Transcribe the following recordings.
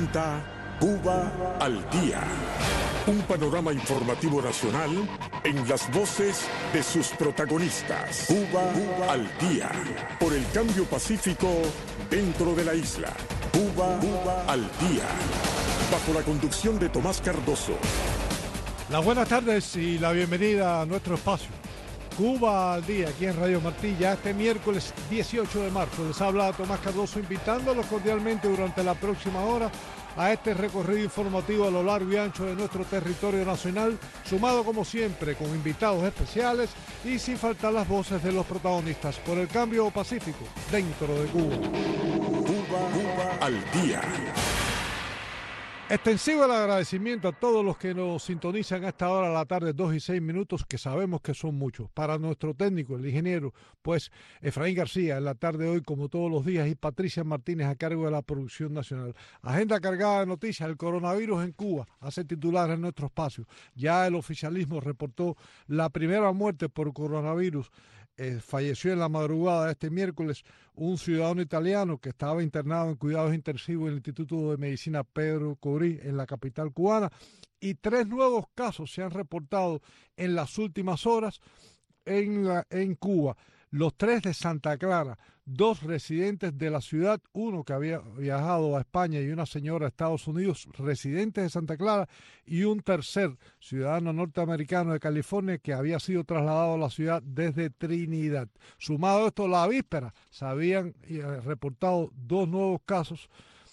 presenta Cuba al Día, un panorama informativo nacional en las voces de sus protagonistas. Cuba al Día, por el cambio pacífico dentro de la isla. Cuba al Día, bajo la conducción de Tomás Cardoso. Las buenas tardes y la bienvenida a nuestro espacio. Cuba al Día, aquí en Radio Martí, ya este miércoles 18 de marzo. Les habla Tomás Cardoso, invitándolos cordialmente durante la próxima hora a este recorrido informativo a lo largo y ancho de nuestro territorio nacional, sumado como siempre con invitados especiales y sin faltar las voces de los protagonistas por el cambio pacífico dentro de Cuba. Cuba al Día. Extensivo el agradecimiento a todos los que nos sintonizan a esta hora de la tarde, 2:06, que sabemos que son muchos. Para nuestro técnico, el ingeniero, pues Efraín García, en la tarde de hoy, como todos los días, y Patricia Martínez a cargo de la producción nacional. Agenda cargada de noticias, el coronavirus en Cuba, hace titular en nuestro espacio. Ya el oficialismo reportó la primera muerte por coronavirus. Falleció en la madrugada de este miércoles un ciudadano italiano que estaba internado en cuidados intensivos en el Instituto de Medicina Pedro Cobrí en la capital cubana, y 3 nuevos casos se han reportado en las últimas horas en Cuba. Los 3 de Santa Clara, 2 residentes de la ciudad, uno que había viajado a España y una señora a Estados Unidos, residentes de Santa Clara, y un tercer ciudadano norteamericano de California que había sido trasladado a la ciudad desde Trinidad. Sumado a esto, la víspera se habían reportado 2 nuevos casos,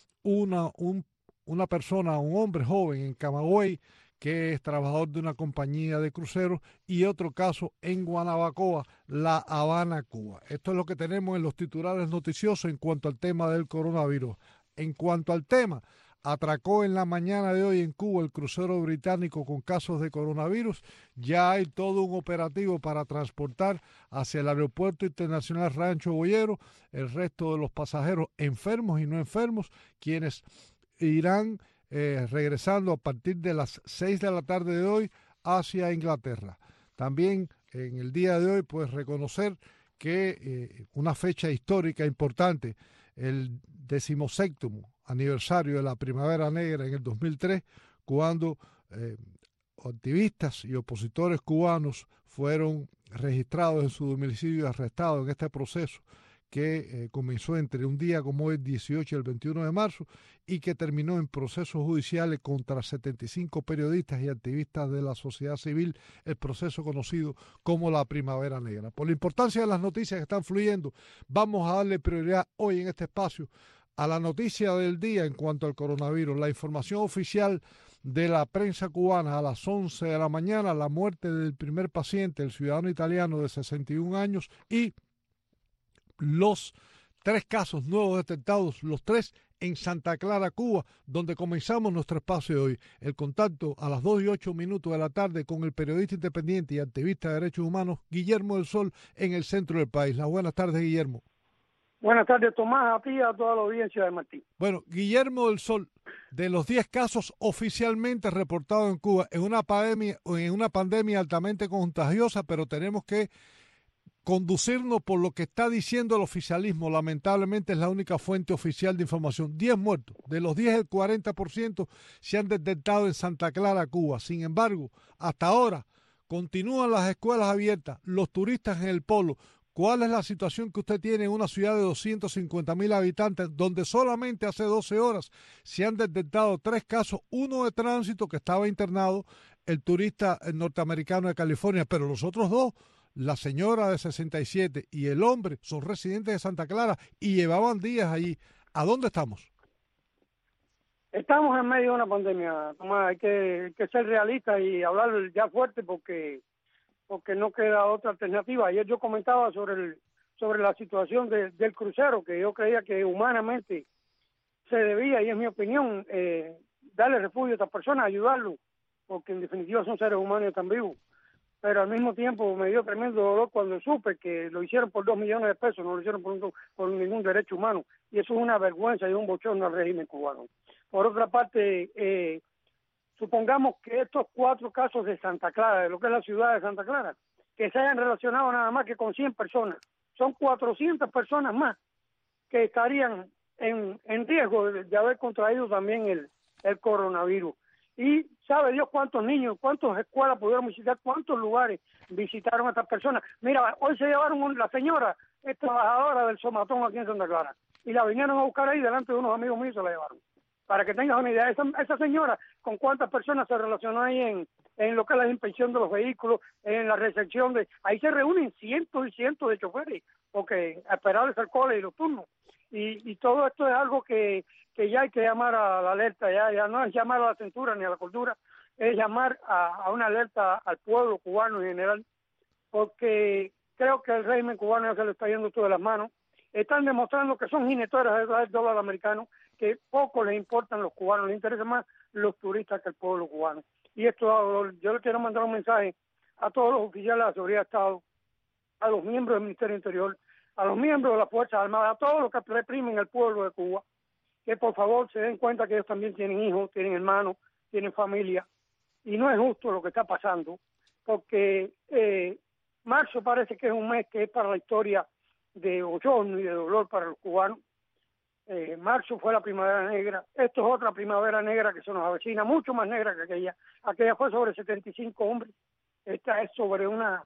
una persona, un hombre joven en Camagüey, que es trabajador de una compañía de cruceros, y otro caso en Guanabacoa, La Habana, Cuba. Esto es lo que tenemos en los titulares noticiosos en cuanto al tema del coronavirus. En cuanto al tema, atracó en la mañana de hoy en Cuba el crucero británico con casos de coronavirus. Ya hay todo un operativo para transportar hacia el aeropuerto internacional Rancho Boyero el resto de los pasajeros enfermos y no enfermos, quienes irán regresando a partir de las 6 de la tarde de hoy hacia Inglaterra. También en el día de hoy, pues reconocer que una fecha histórica importante, el 17º aniversario de la Primavera Negra en el 2003, cuando activistas y opositores cubanos fueron registrados en su domicilio y arrestados en este proceso que comenzó entre un día como el 18 y el 21 de marzo y que terminó en procesos judiciales contra 75 periodistas y activistas de la sociedad civil, el proceso conocido como la Primavera Negra. Por la importancia de las noticias que están fluyendo, vamos a darle prioridad hoy en este espacio a la noticia del día en cuanto al coronavirus. La información oficial de la prensa cubana a las 11 de la mañana, la muerte del primer paciente, el ciudadano italiano de 61 años, y los 3 casos nuevos detectados, los 3 en Santa Clara, Cuba, donde comenzamos nuestro espacio de hoy. El contacto a las 2:08 de la tarde con el periodista independiente y activista de derechos humanos Guillermo del Sol en el centro del país. Las buenas tardes, Guillermo. Buenas tardes, Tomás, a ti y a toda la audiencia de Martín. Bueno, Guillermo del Sol, de los 10 casos oficialmente reportados en Cuba, en una pandemia altamente contagiosa, pero tenemos que conducirnos por lo que está diciendo el oficialismo. Lamentablemente es la única fuente oficial de información. 10 muertos. De los 10, el 40% se han detectado en Santa Clara, Cuba. Sin embargo, hasta ahora continúan las escuelas abiertas, los turistas en el polo. ¿Cuál es la situación que usted tiene en una ciudad de 250,000 habitantes, donde solamente hace 12 horas se han detectado 3 casos, uno de tránsito que estaba internado, el turista norteamericano de California, pero los otros 2, la señora de 67 y el hombre, son residentes de Santa Clara y llevaban días allí? ¿A dónde estamos? Estamos en medio de una pandemia, Tomás. Hay que ser realistas y hablar ya fuerte porque no queda otra alternativa. Ayer yo comentaba sobre la situación del crucero, que yo creía que humanamente se debía, y es mi opinión, darle refugio a estas personas, ayudarlos, porque en definitiva son seres humanos tan vivos. Pero al mismo tiempo me dio tremendo dolor cuando supe que lo hicieron por 2 millones de pesos, no lo hicieron por ningún derecho humano, y eso es una vergüenza y un bochorno al régimen cubano. Por otra parte, supongamos que estos 4 casos de Santa Clara, de lo que es la ciudad de Santa Clara, que se hayan relacionado nada más que con 100 personas, son 400 personas más que estarían en riesgo de haber contraído también el coronavirus. Y sabe Dios cuántos niños, cuántas escuelas pudieron visitar, cuántos lugares visitaron a estas personas. Mira, hoy se llevaron la señora, es trabajadora del Somatón aquí en Santa Clara, y la vinieron a buscar ahí delante de unos amigos míos y se la llevaron. Para que tengas una idea, esa señora, con cuántas personas se relacionó ahí en lo que es la inspección de los vehículos, en la recepción ahí se reúnen cientos y cientos de choferes, porque a esperarles el cole y los turnos. Y todo esto es algo que ya hay que llamar a la alerta, ya no es llamar a la censura ni a la cordura, es llamar a una alerta al pueblo cubano en general, porque creo que el régimen cubano ya se le está yendo todo de las manos. Están demostrando que son jineteros del dólar americano, que poco les importan los cubanos, les interesan más los turistas que el pueblo cubano. Y esto, yo le quiero mandar un mensaje a todos los oficiales de la seguridad de Estado, a los miembros del Ministerio Interior, a los miembros de las Fuerzas Armadas, a todos los que reprimen el pueblo de Cuba, que por favor se den cuenta que ellos también tienen hijos, tienen hermanos, tienen familia, y no es justo lo que está pasando, porque marzo parece que es un mes que es para la historia de bochorno y de dolor para los cubanos. Marzo fue la primavera negra, esto es otra primavera negra que se nos avecina, mucho más negra que aquella fue sobre 75 hombres, esta es sobre una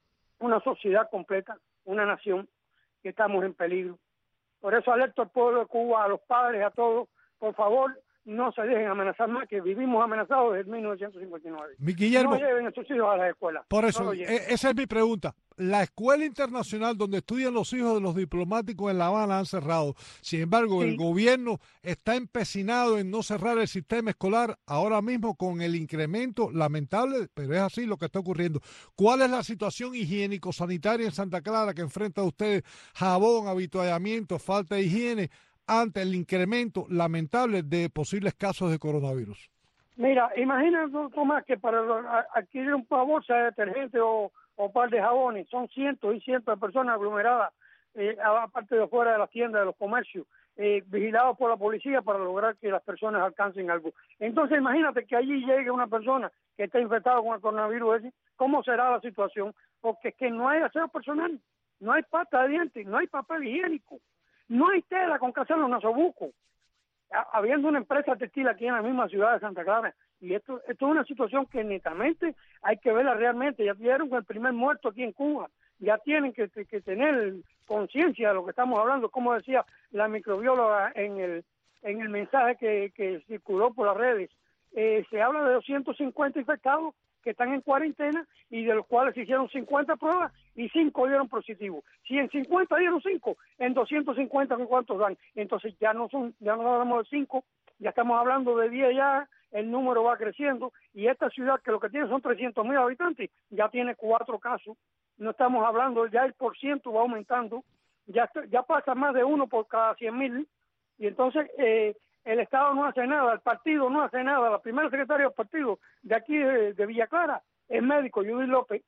sociedad completa, una nación, que estamos en peligro. Por eso alerto al pueblo de Cuba, a los padres, a todos, por favor, no se dejen amenazar más, que vivimos amenazados desde 1959. Guillermo, no lleven a sus hijos a las escuelas. Por eso, no esa es mi pregunta. La escuela internacional donde estudian los hijos de los diplomáticos en La Habana han cerrado. Sin embargo, sí. El gobierno está empecinado en no cerrar el sistema escolar ahora mismo con el incremento lamentable, pero es así lo que está ocurriendo. ¿Cuál es la situación higiénico-sanitaria en Santa Clara que enfrenta usted? Jabón, avituallamiento, falta de higiene ante el incremento lamentable de posibles casos de coronavirus. Mira, imagínate, Tomás, que para adquirir un bolsa de detergente o par de jabones son cientos y cientos de personas aglomeradas, aparte de fuera de las tiendas, de los comercios, vigilados por la policía para lograr que las personas alcancen algo. Entonces imagínate que allí llegue una persona que está infectada con el coronavirus ese, ¿cómo será la situación? Porque es que no hay aseo personal, no hay pasta de dientes, no hay papel higiénico, no hay tela con que hacer los nasobucos, habiendo una empresa textil aquí en la misma ciudad de Santa Clara. Y esto es una situación que netamente hay que verla realmente. Ya vieron el primer muerto aquí en Cuba, ya tienen que tener conciencia de lo que estamos hablando, como decía la microbióloga en el mensaje que circuló por las redes. Se habla de 250 infectados que están en cuarentena y de los cuales se hicieron 50 pruebas y 5 dieron positivo. Si en 50 dieron 5, en 250 ¿cuántos dan? Entonces ya no hablamos de 5, ya estamos hablando de 10 ya, el número va creciendo y esta ciudad que lo que tiene son 300,000 habitantes, ya tiene 4 casos. No estamos hablando, ya el % va aumentando, ya pasa más de 1 por cada 100,000 y entonces el Estado no hace nada, el partido no hace nada. La primera secretaria del partido de aquí de Villa Clara es médico, Judith López,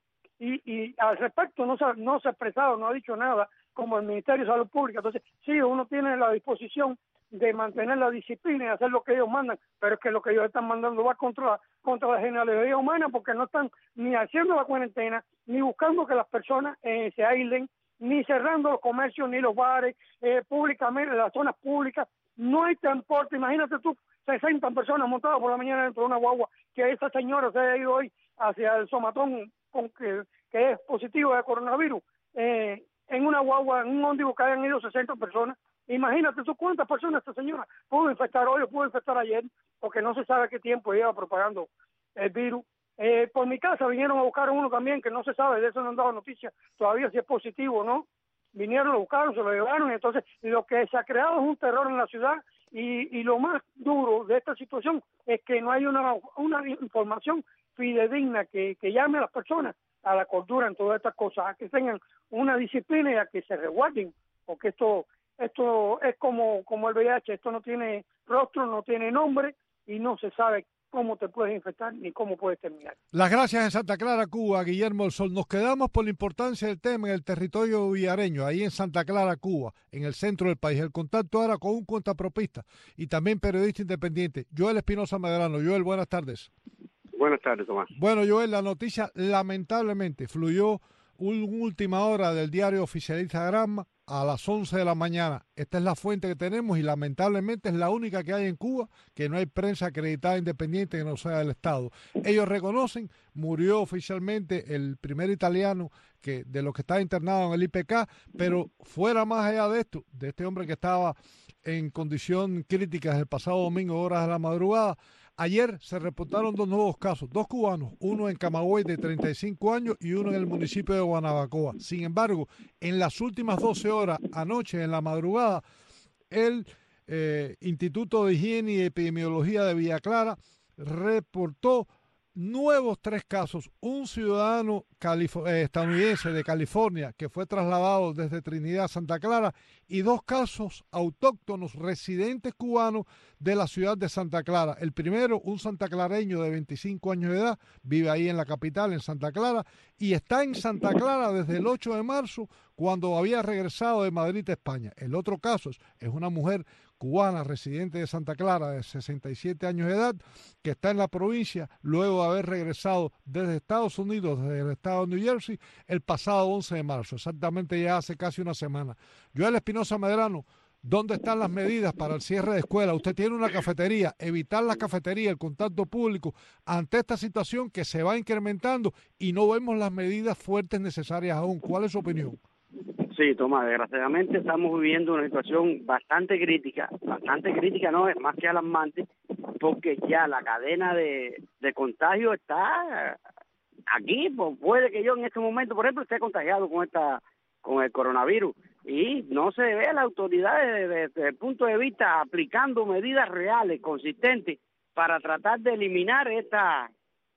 y al respecto no se ha expresado, no ha dicho nada como el Ministerio de Salud Pública. Entonces, sí, uno tiene la disposición de mantener la disciplina y hacer lo que ellos mandan, pero es que lo que ellos están mandando va contra la generalidad humana, porque no están ni haciendo la cuarentena, ni buscando que las personas se aíslen, ni cerrando los comercios, ni los bares, públicamente, las zonas públicas. No hay transporte, imagínate tú, 60 personas montadas por la mañana dentro de una guagua, que esa señora se haya ido hoy hacia el Somatón que es positivo de coronavirus, en una guagua, en un ómnibus que hayan ido 60 personas. Imagínate tú cuántas personas esta señora pudo infectar hoy o pudo infectar ayer, porque no se sabe qué tiempo lleva propagando el virus. Por mi casa vinieron a buscar uno también, que no se sabe, de eso no han dado noticias todavía si es positivo o no. Vinieron, lo buscaron, se lo llevaron, y entonces lo que se ha creado es un terror en la ciudad, y lo más duro de esta situación es que no hay una información fidedigna que llame a las personas a la cordura en todas estas cosas, a que tengan una disciplina y a que se resguarden, porque esto es como el VIH, esto no tiene rostro, no tiene nombre y no se sabe cómo te puedes infectar ni cómo puedes terminar. Las gracias en Santa Clara, Cuba, Guillermo El Sol. Nos quedamos por la importancia del tema en el territorio villareño, ahí en Santa Clara, Cuba, en el centro del país. El contacto ahora con un cuentapropista y también periodista independiente, Joel Espinosa Medrano. Joel, buenas tardes. Buenas tardes, Tomás. Bueno, Joel, la noticia lamentablemente fluyó una última hora del diario oficialista Granma a las 11 de la mañana. Esta es la fuente que tenemos y lamentablemente es la única que hay en Cuba, que no hay prensa acreditada independiente que no sea del Estado. Ellos reconocen, murió oficialmente el primer italiano de los que está internado en el IPK, pero fuera más allá de esto, de este hombre que estaba en condición crítica desde el pasado domingo, horas de la madrugada, ayer se reportaron 2 nuevos casos, 2 cubanos, uno en Camagüey de 35 años y uno en el municipio de Guanabacoa. Sin embargo, en las últimas 12 horas, anoche en la madrugada, el Instituto de Higiene y Epidemiología de Villa Clara reportó nuevos 3 casos, un ciudadano estadounidense de California que fue trasladado desde Trinidad a Santa Clara y 2 casos autóctonos residentes cubanos de la ciudad de Santa Clara. El primero, un santaclareño de 25 años de edad, vive ahí en la capital, en Santa Clara, y está en Santa Clara desde el 8 de marzo, cuando había regresado de Madrid, España. El otro caso es una mujer cubana residente de Santa Clara de 67 años de edad que está en la provincia luego de haber regresado desde Estados Unidos, desde el estado de New Jersey, el pasado 11 de marzo, exactamente ya hace casi una semana. Joel Espinosa Medrano, ¿dónde están las medidas para el cierre de escuelas? Usted tiene una cafetería, evitar la cafetería, el contacto público ante esta situación que se va incrementando y no vemos las medidas fuertes necesarias aún. ¿Cuál es su opinión? Sí, Tomás, desgraciadamente estamos viviendo una situación bastante crítica no, es más que alarmante, porque ya la cadena de contagio está aquí. Pues puede que yo en este momento, por ejemplo, esté contagiado con el coronavirus y no se ve a las autoridades desde el punto de vista aplicando medidas reales, consistentes, para tratar de eliminar esta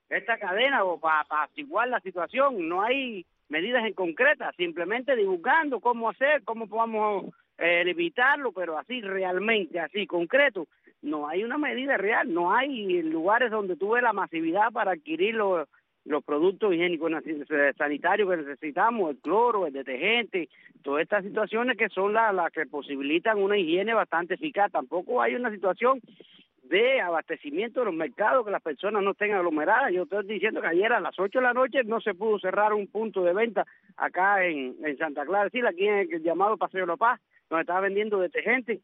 cadena o para apaciguar la situación. No hay medidas en concretas, simplemente divulgando cómo hacer, cómo podamos evitarlo, pero así realmente, así concreto, no hay una medida real, no hay lugares donde tú ves la masividad para adquirir los productos higiénicos sanitarios que necesitamos, el cloro, el detergente, todas estas situaciones que son las que posibilitan una higiene bastante eficaz. Tampoco hay una situación de abastecimiento de los mercados, que las personas no estén aglomeradas. Yo estoy diciendo que ayer a las 8 de la noche no se pudo cerrar un punto de venta acá en Santa Clara, es decir, aquí en el llamado Paseo de la Paz, donde estaba vendiendo detergente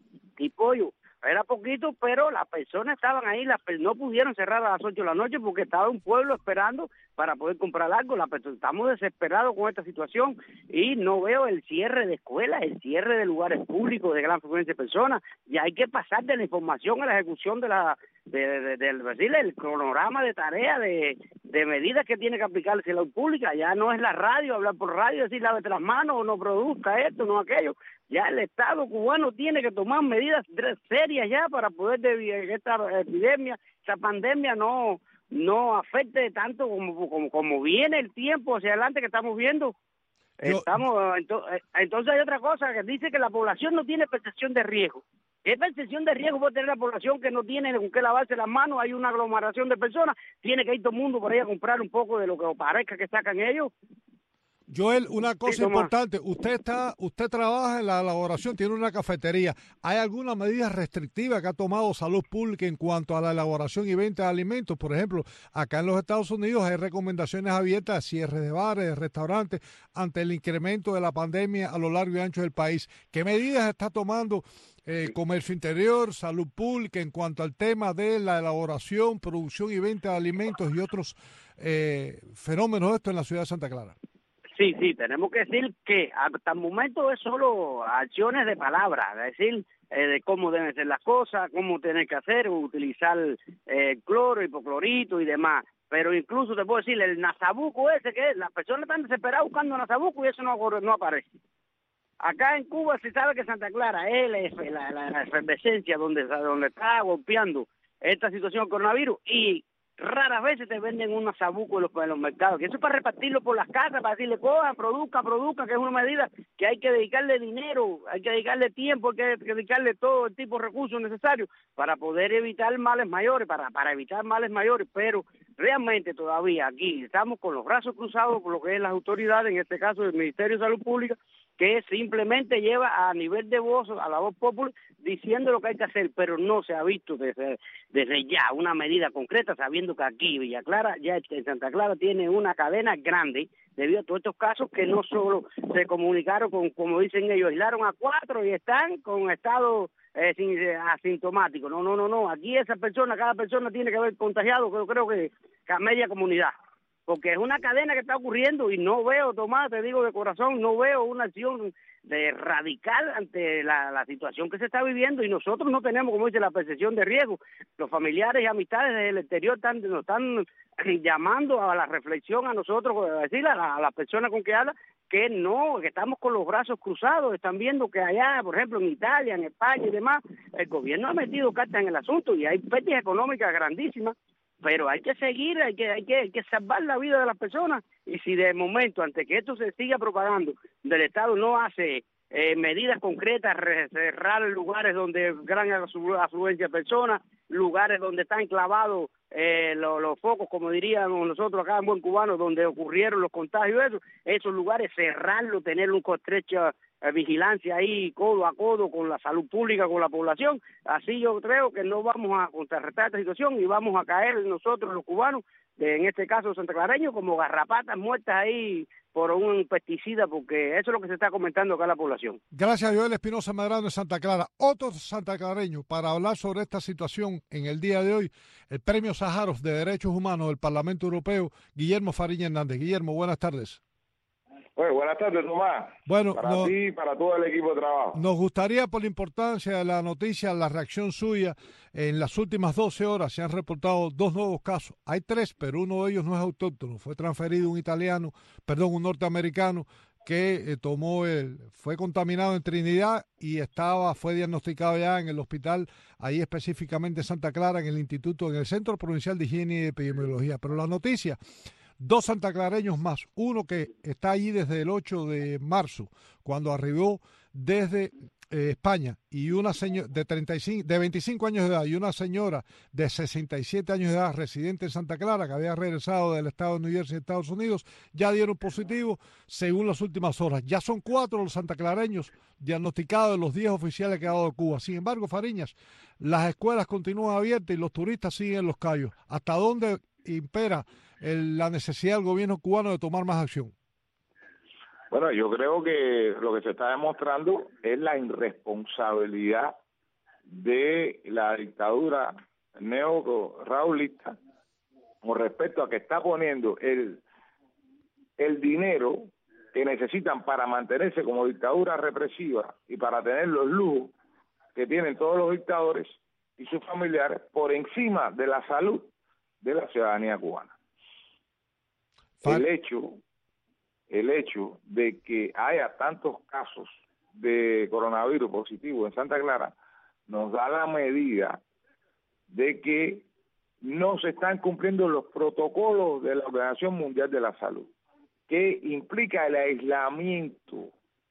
y pollo. Era poquito, pero las personas estaban ahí, no pudieron cerrar a las 8 de la noche porque estaba un pueblo esperando para poder comprar algo. Estamos desesperados con esta situación y no veo el cierre de escuelas, el cierre de lugares públicos de gran frecuencia de personas. Y hay que pasar de la información a la ejecución del cronograma de tareas, de medidas que tiene que aplicarse la pública. Ya no es la radio, hablar por radio, decir lávate las manos o no produzca esto, no aquello. Ya el Estado cubano tiene que tomar medidas serias ya para poder que esta epidemia, esta pandemia no afecte tanto como viene el tiempo hacia adelante que estamos viendo. Entonces hay otra cosa que dice que la población no tiene percepción de riesgo. ¿Qué percepción de riesgo puede tener la población que no tiene con qué lavarse las manos? Hay una aglomeración de personas, tiene que ir todo el mundo por ahí a comprar un poco de lo que parezca que sacan ellos. Joel, una cosa importante, usted trabaja en la elaboración, tiene una cafetería. ¿Hay alguna medida restrictiva que ha tomado Salud Pública en cuanto a la elaboración y venta de alimentos? Por ejemplo, acá en los Estados Unidos hay recomendaciones abiertas de cierre de bares, de restaurantes, ante el incremento de la pandemia a lo largo y ancho del país. ¿Qué medidas está tomando Comercio Interior, Salud Pública en cuanto al tema de la elaboración, producción y venta de alimentos y otros fenómenos de esto en la ciudad de Santa Clara? Sí, tenemos que decir que hasta el momento es solo acciones de palabras, es decir, de cómo deben ser las cosas, cómo tener que hacer, utilizar cloro, hipoclorito y demás. Pero incluso te puedo decir, el nasabuco ese que es, las personas están desesperadas buscando nasabuco y eso no aparece. Acá en Cuba se sabe que Santa Clara es la efervescencia donde está golpeando esta situación del coronavirus y raras veces te venden un nasabuco en los mercados, que eso es para repartirlo por las casas, para decirle, cojan, produzca, que es una medida que hay que dedicarle dinero, hay que dedicarle tiempo, hay que dedicarle todo el tipo de recursos necesarios para poder evitar males mayores, para evitar males mayores, pero realmente todavía aquí estamos con los brazos cruzados por lo que es las autoridades, en este caso el Ministerio de Salud Pública, que simplemente lleva a nivel de voz, a la voz popular, diciendo lo que hay que hacer, pero no se ha visto desde ya una medida concreta, sabiendo que aquí Villa Clara, ya en Santa Clara, tiene una cadena grande debido a todos estos casos que no solo se comunicaron con, como dicen ellos, aislaron a 4 y están con estado asintomático. No, aquí cada persona tiene que haber contagiado, yo creo que a media comunidad, porque es una cadena que está ocurriendo y no veo, Tomás, te digo de corazón, no veo una acción de radical ante la situación que se está viviendo, y nosotros no tenemos, como dice, la percepción de riesgo. Los familiares y amistades del exterior nos están llamando a la reflexión a nosotros, a decirle a las personas con que habla que no, que estamos con los brazos cruzados. Están viendo que allá, por ejemplo, en Italia, en España y demás, el gobierno ha metido cartas en el asunto y hay pérdidas económicas grandísimas, pero hay que seguir, hay que salvar la vida de las personas. Y si de momento, ante que esto se siga propagando, del Estado no hace medidas concretas, cerrar lugares donde gran afluencia de personas, lugares donde están clavados los focos, como diríamos nosotros acá en buen cubano, donde ocurrieron los contagios, esos lugares cerrarlos, tener un estrecha vigilancia ahí codo a codo con la salud pública, con la población. Así yo creo que no vamos a contrarrestar esta situación y vamos a caer nosotros los cubanos, en este caso santaclareños, como garrapatas muertas ahí por un pesticida, porque eso es lo que se está comentando acá en la población. Gracias, Joel Espinosa Medrano de Santa Clara. Otro santaclareño para hablar sobre esta situación en el día de hoy, el Premio Sájarov de Derechos Humanos del Parlamento Europeo, Guillermo Fariña Hernández. Guillermo, buenas tardes. Bueno, buenas tardes, Tomás. Bueno, para ti y para todo el equipo de trabajo. Nos gustaría, por la importancia de la noticia, la reacción suya. En las últimas 12 horas se han reportado 2 nuevos casos. Hay 3, pero uno de ellos no es autóctono. Fue transferido un norteamericano que fue contaminado en Trinidad y fue diagnosticado ya en el hospital, ahí específicamente en Santa Clara, en el Centro Provincial de Higiene y Epidemiología. Pero la noticia: 2 santaclareños más, uno que está allí desde el 8 de marzo, cuando arribó desde España, y una señora de 25 años de edad y una señora de 67 años de edad residente en Santa Clara, que había regresado del estado de New Jersey, Estados Unidos, ya dieron positivo según las últimas horas. Ya son 4 los santaclareños diagnosticados de los 10 oficiales que ha dado Cuba. Sin embargo, Fariñas, las escuelas continúan abiertas y los turistas siguen en los cayos. ¿Hasta dónde impera la necesidad del gobierno cubano de tomar más acción? Bueno, yo creo que lo que se está demostrando es la irresponsabilidad de la dictadura neo-raulista con respecto a que está poniendo el dinero que necesitan para mantenerse como dictadura represiva y para tener los lujos que tienen todos los dictadores y sus familiares por encima de la salud de la ciudadanía cubana. El hecho de que haya tantos casos de coronavirus positivo en Santa Clara nos da la medida de que no se están cumpliendo los protocolos de la Organización Mundial de la Salud, que implica el aislamiento.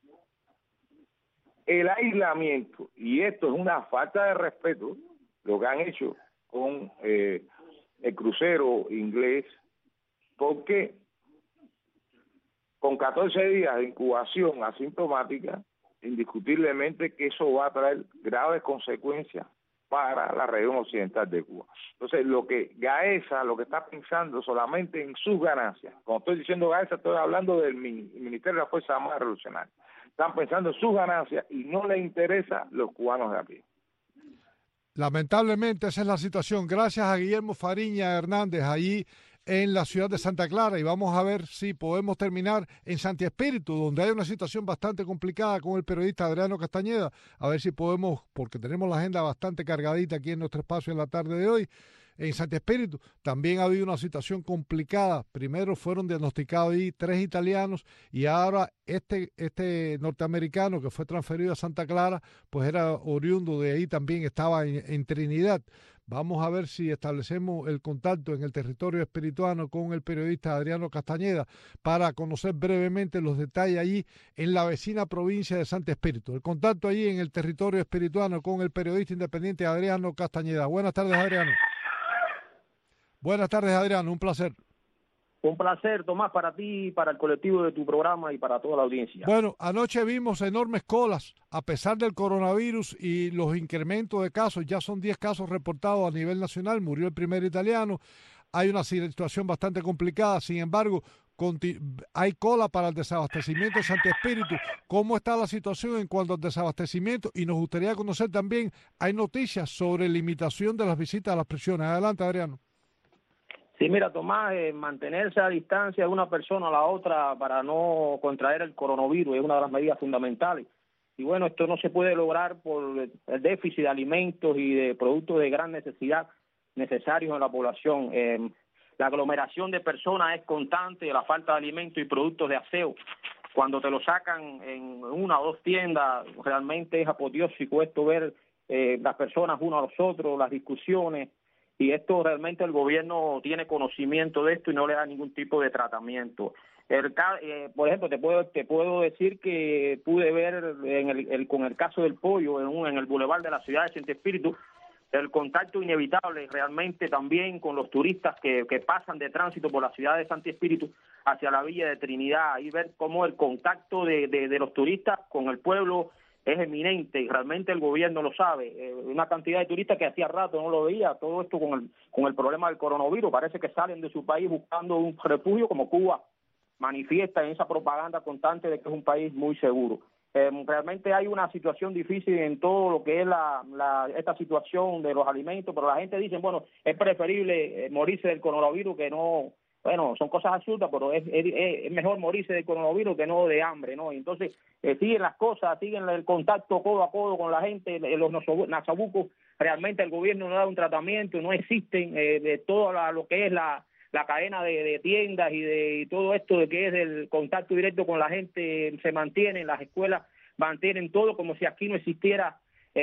Y esto es una falta de respeto, lo que han hecho con el crucero inglés, porque con 14 días de incubación asintomática, indiscutiblemente que eso va a traer graves consecuencias para la región occidental de Cuba. Entonces, lo que Gaesa, lo que está pensando solamente en sus ganancias, cuando estoy diciendo Gaesa, estoy hablando del Ministerio de las Fuerzas Armadas Revolucionarias, están pensando en sus ganancias y no les interesa los cubanos de a pie. Lamentablemente esa es la situación. Gracias a Guillermo Fariña Hernández allí en la ciudad de Santa Clara, y vamos a ver si podemos terminar en Santi Espíritu, donde hay una situación bastante complicada con el periodista Adriano Castañeda, a ver si podemos, porque tenemos la agenda bastante cargadita aquí en nuestro espacio en la tarde de hoy. En Santi Espíritu también ha habido una situación complicada. Primero fueron diagnosticados ahí 3 italianos y ahora este norteamericano que fue transferido a Santa Clara, pues era oriundo de ahí, también estaba en Trinidad. Vamos a ver si establecemos el contacto en el territorio espirituano con el periodista Adriano Castañeda para conocer brevemente los detalles allí en la vecina provincia de Santi Espíritu. El contacto allí en el territorio espirituano con el periodista independiente Adriano Castañeda. Buenas tardes, Adriano. Buenas tardes, Adriano, un placer. Un placer, Tomás, para ti, para el colectivo de tu programa y para toda la audiencia. Bueno, anoche vimos enormes colas, a pesar del coronavirus y los incrementos de casos. Ya son 10 casos reportados a nivel nacional, murió el primer italiano. Hay una situación bastante complicada. Sin embargo, hay cola para el desabastecimiento de Santi Espíritu. ¿Cómo está la situación en cuanto al desabastecimiento? Y nos gustaría conocer también, hay noticias sobre limitación de las visitas a las prisiones. Adelante, Adriano. Sí, mira, Tomás, mantenerse a distancia de una persona a la otra para no contraer el coronavirus es una de las medidas fundamentales. Y bueno, esto no se puede lograr por el déficit de alimentos y de productos de gran necesidad necesarios en la población. La aglomeración de personas es constante, la falta de alimentos y productos de aseo. Cuando te lo sacan en una o dos tiendas, realmente es apoteósico esto, ver las personas uno a los otros, las discusiones, y esto realmente el gobierno tiene conocimiento de esto y no le da ningún tipo de tratamiento. Por ejemplo, te puedo decir que pude ver con el caso del pollo en el bulevar de la ciudad de Santi Espíritu, el contacto inevitable realmente también con los turistas que pasan de tránsito por la ciudad de Santi Espíritu hacia la Villa de Trinidad, y ver cómo el contacto de los turistas con el pueblo es eminente, y realmente el gobierno lo sabe. Una cantidad de turistas que hacía rato no lo veía, todo esto con el problema del coronavirus, parece que salen de su país buscando un refugio, como Cuba manifiesta en esa propaganda constante de que es un país muy seguro. Realmente hay una situación difícil en todo lo que es esta situación de los alimentos, pero la gente dice, bueno, es preferible morirse del coronavirus que no. Bueno, son cosas absurdas, pero es mejor morirse del coronavirus que no de hambre, ¿no? Y entonces siguen las cosas, siguen el contacto codo a codo con la gente, los nazabucos. Realmente el gobierno no da un tratamiento, no existen de todo lo que es la cadena de tiendas y todo esto de que es el contacto directo con la gente, se mantiene, las escuelas mantienen todo como si aquí no existiera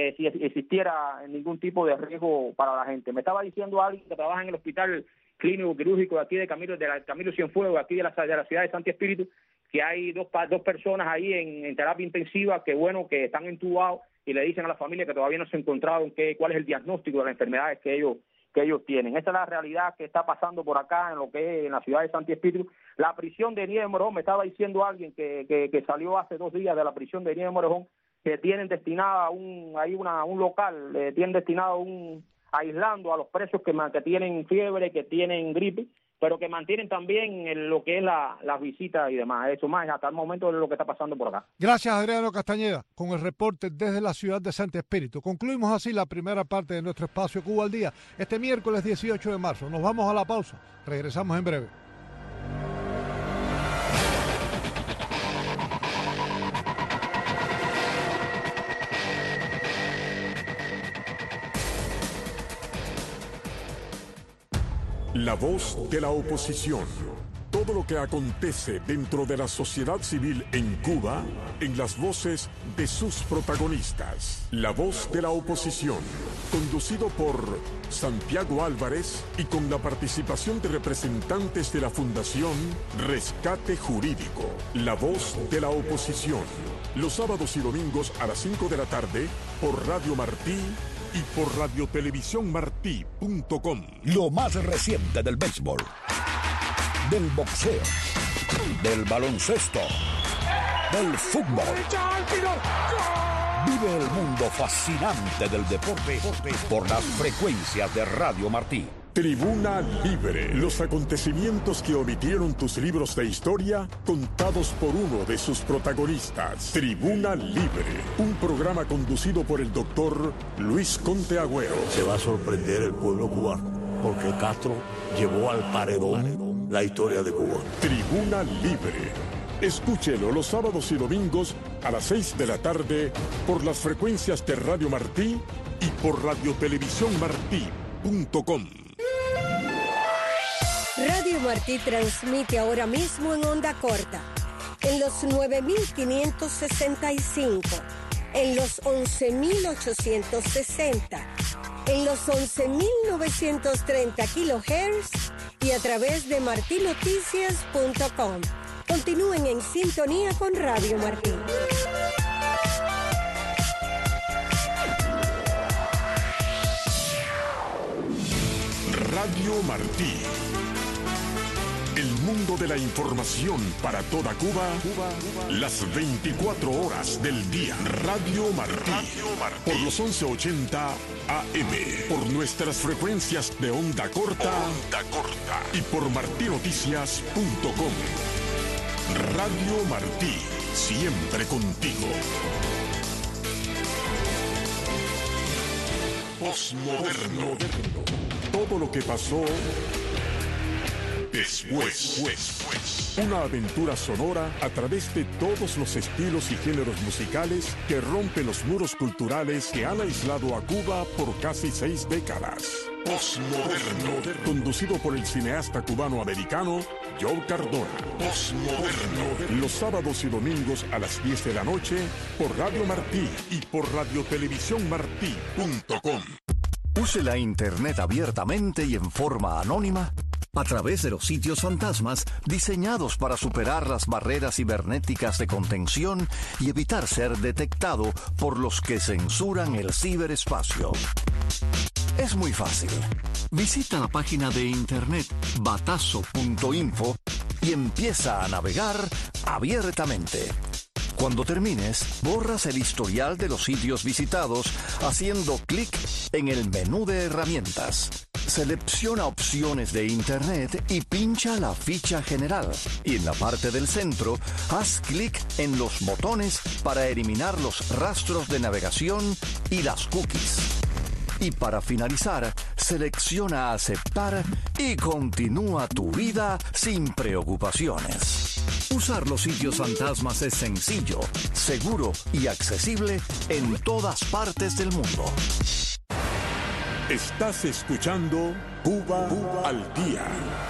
ningún tipo de riesgo para la gente. Me estaba diciendo alguien que trabaja en el hospital clínico quirúrgico de aquí de Camilo Cienfuegos, aquí de la ciudad de Santi Espíritu, que hay dos personas ahí en terapia intensiva que están entubados, y le dicen a la familia que todavía no se ha encontrado cuál es el diagnóstico de las enfermedades que ellos tienen. Esta es la realidad que está pasando por acá en lo que es en la ciudad de Santi Espíritu. La prisión de Nieves Morejón, me estaba diciendo alguien que salió hace 2 días de la prisión de Nieves Morejón, que tienen destinada un local, tienen destinado aislando a los presos que tienen fiebre, que tienen gripe, pero que mantienen también lo que es las visitas y demás. Eso más, hasta el momento es lo que está pasando por acá. Gracias, Adriano Castañeda, con el reporte desde la ciudad de Santi Espíritu. Concluimos así la primera parte de nuestro espacio Cuba al Día, este miércoles 18 de marzo. Nos vamos a la pausa. Regresamos en breve. La voz de la oposición. Todo lo que acontece dentro de la sociedad civil en Cuba, en las voces de sus protagonistas. La voz de la oposición, conducido por Santiago Álvarez y con la participación de representantes de la Fundación Rescate Jurídico. La voz de la oposición, los sábados y domingos a las 5 de la tarde por Radio Martí y por radiotelevisiónmartí.com. Lo más reciente del béisbol, del boxeo, del baloncesto, del fútbol. Vive el mundo fascinante del deporte por las frecuencias de Radio Martí. Tribuna Libre. Los acontecimientos que omitieron tus libros de historia, contados por uno de sus protagonistas. Tribuna Libre. Un programa conducido por el doctor Luis Conte Agüero. Se va a sorprender el pueblo cubano, porque Castro llevó al paredón la historia de Cuba. Tribuna Libre. Escúchelo los sábados y domingos a las 6 de la tarde por las frecuencias de Radio Martí y por radiotelevisiónmartí.com. Radio Martí transmite ahora mismo en onda corta, en los 9.565, en los 11.860, en los 11.930 kHz y a través de martinoticias.com. Continúen en sintonía con Radio Martí. Radio Martí. El mundo de la información para toda Cuba, las 24 horas del día. Radio Martí, por los 1180 AM, por nuestras frecuencias de onda corta, y por martinoticias.com. Radio Martí, siempre contigo. Postmoderno. Todo lo que pasó después. Una aventura sonora a través de todos los estilos y géneros musicales que rompen los muros culturales que han aislado a Cuba por casi 6 décadas. Postmoderno. Conducido por el cineasta cubano-americano Joe Cardona. Postmoderno. Los sábados y domingos a las 10 de la noche por Radio Martí y por radiotelevisiónmartí.com. Use la Internet abiertamente y en forma anónima a través de los sitios fantasmas diseñados para superar las barreras cibernéticas de contención y evitar ser detectado por los que censuran el ciberespacio. Es muy fácil. Visita la página de internet batazo.info y empieza a navegar abiertamente. Cuando termines, borras el historial de los sitios visitados haciendo clic en el menú de herramientas. Selecciona opciones de Internet y pincha la ficha general. Y en la parte del centro, haz clic en los botones para eliminar los rastros de navegación y las cookies. Y para finalizar, selecciona aceptar y continúa tu vida sin preocupaciones. Usar los sitios fantasmas es sencillo, seguro y accesible en todas partes del mundo. Estás escuchando Cuba al Día.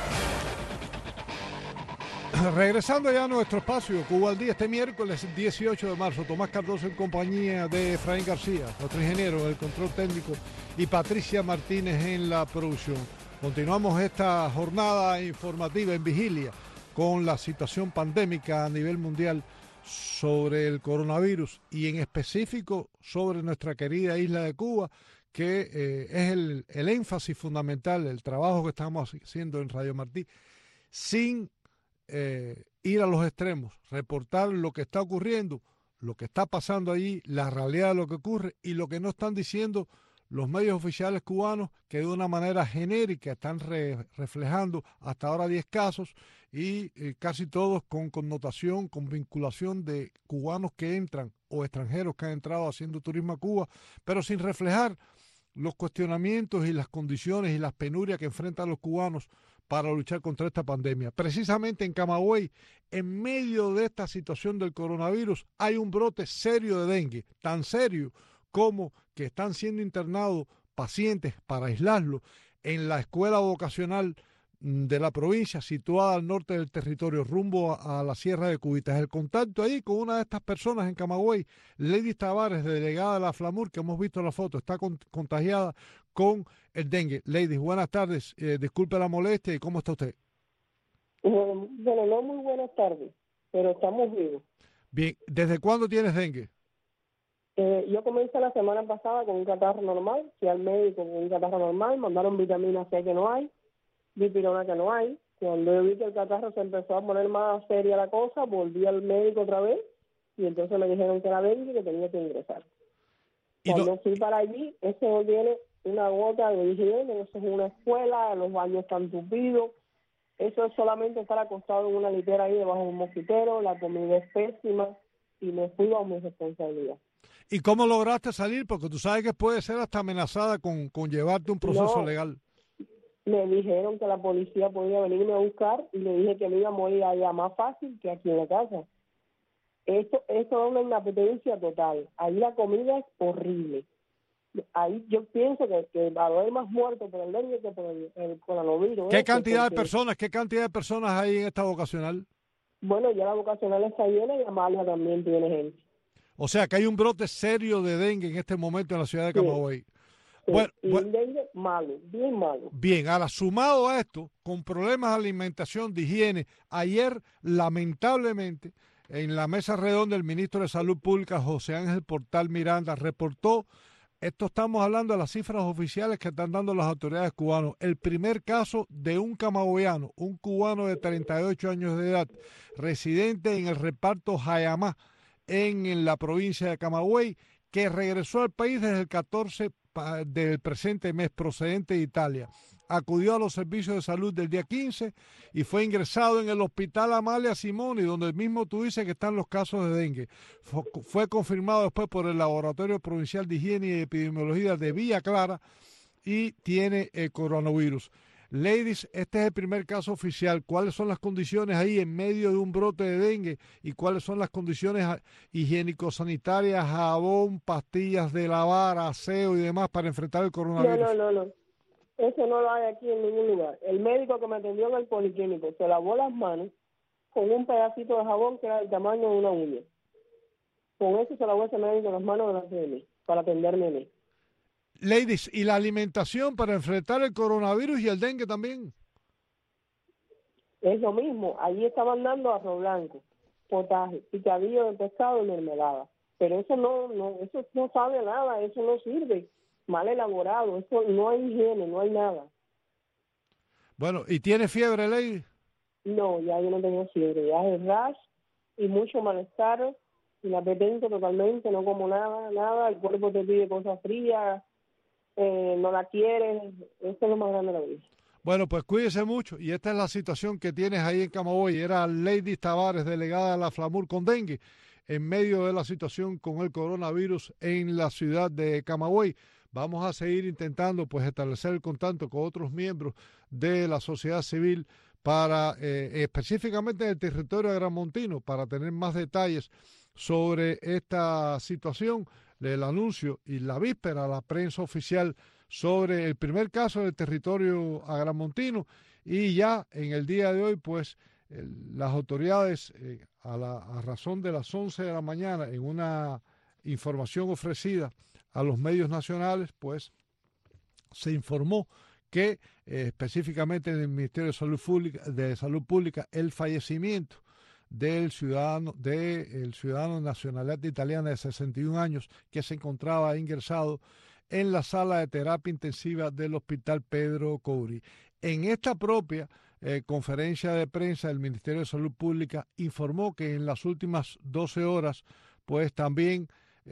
Regresando ya a nuestro espacio, Cuba al Día, este miércoles 18 de marzo, Tomás Cardoso en compañía de Efraín García, nuestro ingeniero en el control técnico, y Patricia Martínez en la producción. Continuamos esta jornada informativa en vigilia con la situación pandémica a nivel mundial sobre el coronavirus y en específico sobre nuestra querida isla de Cuba, que es el énfasis fundamental del trabajo que estamos haciendo en Radio Martí, sin ir a los extremos, reportar lo que está ocurriendo, lo que está pasando allí, la realidad de lo que ocurre y lo que no están diciendo los medios oficiales cubanos, que de una manera genérica están reflejando hasta ahora 10 casos y casi todos con connotación, con vinculación de cubanos que entran o extranjeros que han entrado haciendo turismo a Cuba, pero sin reflejar los cuestionamientos y las condiciones y las penurias que enfrentan los cubanos para luchar contra esta pandemia. Precisamente en Camagüey, en medio de esta situación del coronavirus, hay un brote serio de dengue, tan serio como que están siendo internados pacientes para aislarlos en la escuela vocacional de la provincia, situada al norte del territorio, rumbo a la Sierra de Cubitas. El contacto ahí con una de estas personas en Camagüey, Lady Tavares, delegada de la FLAMUR, que hemos visto en la foto, está contagiada con el dengue. Lady, buenas tardes, disculpe la molestia, ¿y cómo está usted? Bueno, no muy buenas tardes, pero estamos vivos. Bien, ¿desde cuándo tienes dengue? Yo comencé la semana pasada con un catarro normal, fui al médico con un catarro normal, mandaron vitamina C que no hay, dipirona que no hay. Cuando yo vi que el catarro se empezó a poner más seria la cosa, volví al médico otra vez y entonces me dijeron que era dengue y que tenía que ingresar. Cuando fui para allí, eso no tiene una gota de higiene, eso es una escuela, los baños están tupidos, eso es solamente estar acostado en una litera ahí debajo de un mosquitero, la comida es pésima y me fui bajo mi responsabilidad. ¿Y cómo lograste salir? Porque tú sabes que puede ser hasta amenazada con llevarte un proceso legal. Me dijeron que la policía podía venirme a buscar y le dije que me iba a morir allá más fácil que aquí en la casa. Esto es una inapetencia total. Ahí la comida es horrible. Ahí yo pienso que va a haber más muertos por el dengue que por el coronavirus. ¿Qué cantidad de personas hay en esta vocacional? Bueno, ya la vocacional está llena y Amalia también tiene gente. O sea que hay un brote serio de dengue en este momento en la ciudad de Camagüey. Sí, y un dengue malo, bien malo. Bien, ahora sumado a esto, con problemas de alimentación, de higiene, ayer lamentablemente en la mesa redonda el ministro de Salud Pública, José Ángel Portal Miranda, reportó Esto estamos hablando de las cifras oficiales que están dando las autoridades cubanas. El primer caso de un camagüeyano, un cubano de 38 años de edad, residente en el reparto Jayamá, en la provincia de Camagüey, que regresó al país desde el 14 del presente mes, procedente de Italia. Acudió a los servicios de salud del día 15 y fue ingresado en el hospital Amalia Simoni, donde el mismo tú dices que están los casos de dengue. Fue confirmado después por el Laboratorio Provincial de Higiene y Epidemiología de Villa Clara y tiene el coronavirus. Ladies, este es el primer caso oficial. ¿Cuáles son las condiciones ahí en medio de un brote de dengue? ¿Y cuáles son las condiciones higiénico-sanitarias, jabón, pastillas de lavar, aseo y demás para enfrentar el coronavirus? No. Eso no lo hay aquí en ningún lugar. El médico que me atendió en el policlínico se lavó las manos con un pedacito de jabón que era del tamaño de una uña. Con eso se lavó ese médico las manos delante de mí, para atenderme a mí. Ladies, ¿y la alimentación para enfrentar el coronavirus y el dengue también? Es lo mismo. Allí estaban dando arroz blanco, potaje, picadillo de pescado y mermelada. Pero eso no sabe a nada, eso no sirve. Mal elaborado, eso no hay higiene, no hay nada. Bueno, ¿y tiene fiebre, Lady? No, ya yo no tengo fiebre, ya es rash y mucho malestar, inapetencia totalmente, no como nada, el cuerpo te pide cosas frías, no la quieres, eso es lo más grande de la vida. Bueno, pues cuídese mucho y esta es la situación que tienes ahí en Camagüey. Era Lady Tavares, delegada de la FLAMUR con dengue, en medio de la situación con el coronavirus en la ciudad de Camagüey. Vamos a seguir intentando pues establecer el contacto con otros miembros de la sociedad civil para específicamente en el territorio agramontino para tener más detalles sobre esta situación, el anuncio y la víspera a la prensa oficial sobre el primer caso del territorio agramontino y ya en el día de hoy pues las autoridades a razón de las 11 de la mañana en una información ofrecida a los medios nacionales, pues se informó que específicamente en el Ministerio de Salud Pública el fallecimiento del ciudadano de nacionalidad italiana de 61 años que se encontraba ingresado en la sala de terapia intensiva del Hospital Pedro Couri. En esta propia conferencia de prensa del Ministerio de Salud Pública informó que en las últimas 12 horas pues también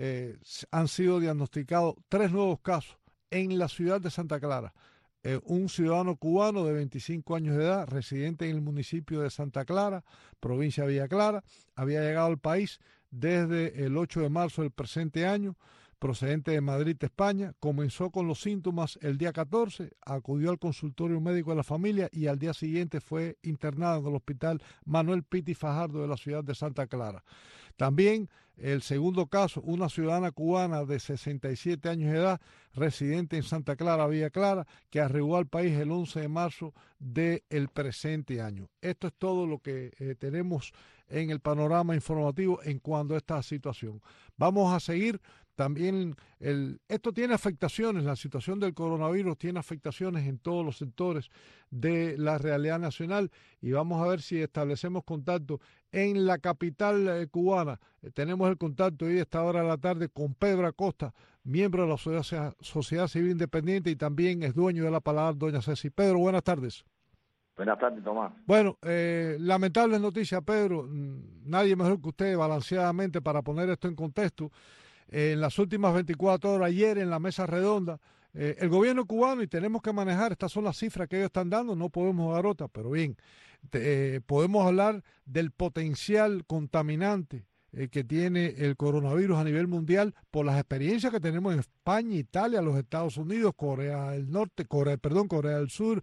han sido diagnosticados 3 nuevos casos en la ciudad de Santa Clara. Un ciudadano cubano de 25 años de edad, residente en el municipio de Santa Clara, provincia de Villa Clara, había llegado al país desde el 8 de marzo del presente año, procedente de Madrid, España. Comenzó con los síntomas el día 14, acudió al consultorio médico de la familia y al día siguiente fue internado en el hospital Manuel Pitti Fajardo de la ciudad de Santa Clara. También el segundo caso, una ciudadana cubana de 67 años de edad, residente en Santa Clara, Villa Clara, que arribó al país el 11 de marzo del presente año. Esto es todo lo que tenemos en el panorama informativo en cuanto a esta situación. Vamos a seguir. También esto tiene afectaciones, la situación del coronavirus tiene afectaciones en todos los sectores de la realidad nacional y vamos a ver si establecemos contacto en la capital cubana. Tenemos el contacto hoy a esta hora de la tarde con Pedro Acosta, miembro de la Sociedad Civil Independiente y también es dueño de la palabra doña Ceci. Pedro, buenas tardes. Buenas tardes, Tomás. Bueno, lamentables noticias, Pedro. Nadie mejor que usted balanceadamente para poner esto en contexto. En las últimas 24 horas, ayer en la mesa redonda, el gobierno cubano, y tenemos que manejar, estas son las cifras que ellos están dando, no podemos dar otras, pero bien, podemos hablar del potencial contaminante que tiene el coronavirus a nivel mundial por las experiencias que tenemos en España, Italia, los Estados Unidos, Corea del Norte, Corea del Sur,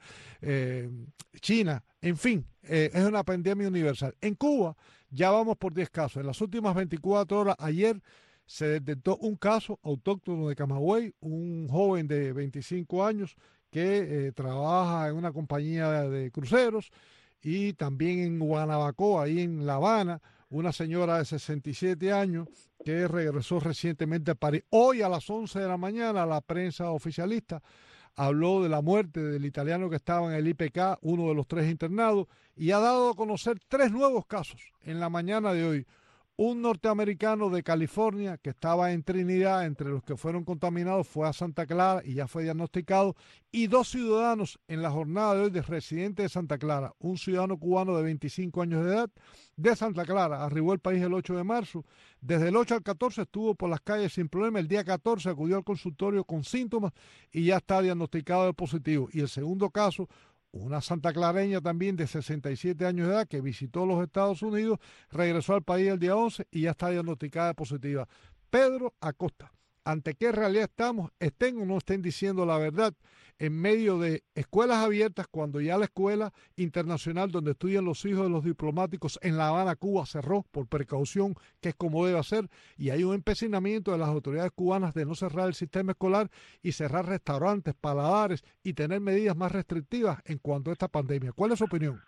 China, en fin, es una pandemia universal. En Cuba ya vamos por 10 casos. En las últimas 24 horas, ayer, se detectó un caso autóctono de Camagüey, un joven de 25 años que trabaja en una compañía de cruceros, y también en Guanabacoa, ahí en La Habana, una señora de 67 años que regresó recientemente a París. Hoy a las 11 de la mañana la prensa oficialista habló de la muerte del italiano que estaba en el IPK, uno de los 3 internados, y ha dado a conocer 3 nuevos casos en la mañana de hoy. Un norteamericano de California que estaba en Trinidad, entre los que fueron contaminados, fue a Santa Clara y ya fue diagnosticado. Y 2 ciudadanos en la jornada de hoy de residentes de Santa Clara. Un ciudadano cubano de 25 años de edad de Santa Clara arribó al país el 8 de marzo. Desde el 8 al 14 estuvo por las calles sin problema. El día 14 acudió al consultorio con síntomas y ya está diagnosticado de positivo. Y el segundo caso, una santaclareña también de 67 años de edad que visitó los Estados Unidos, regresó al país el día 11 y ya está diagnosticada positiva. Pedro Acosta, ¿ante qué realidad estamos? Estén o no estén diciendo la verdad en medio de escuelas abiertas, cuando ya la escuela internacional donde estudian los hijos de los diplomáticos en La Habana, Cuba, cerró por precaución, que es como debe hacer, y hay un empecinamiento de las autoridades cubanas de no cerrar el sistema escolar y cerrar restaurantes, paladares y tener medidas más restrictivas en cuanto a esta pandemia. ¿Cuál es su opinión?